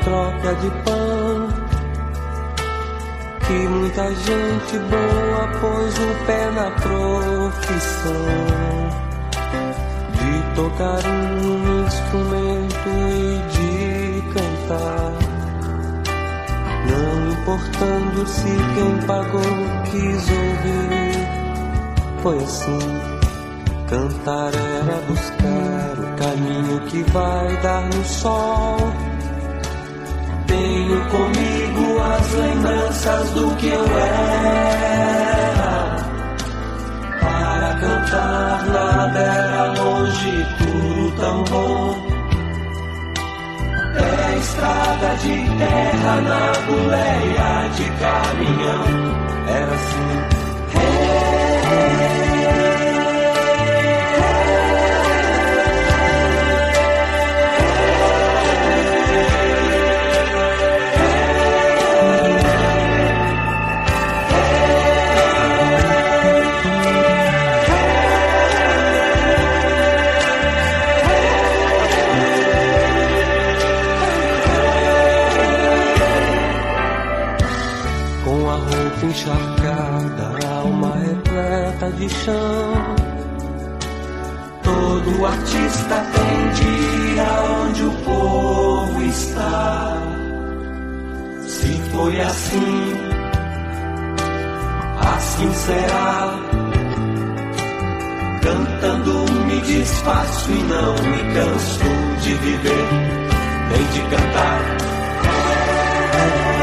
troca de pão, que muita gente boa pôs o pé na profissão de tocar um instrumento e de cantar, não importando se quem pagou quis ouvir. Foi assim, cantar era buscar o caminho que vai dar no sol. Tenho comigo as lembranças do que eu era, para cantar nada era longe, tudo tão bom. É estrada de terra na boleia de caminhão, era assim. Encharcada, a alma repleta de chão. Todo artista tem dia onde o povo está. Se foi assim, assim será. Cantando me desfaço e não me canso de viver, nem de cantar.